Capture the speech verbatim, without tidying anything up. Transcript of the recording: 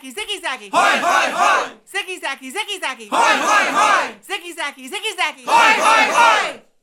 Zaki, Ziki Zaki. Hoi, hoi, hoi. Ziki Zaki, Ziki Zaki. Hoi, hoi, hoi. Ziki Zaki, Ziki Zaki. Hoi, hoi, hoi.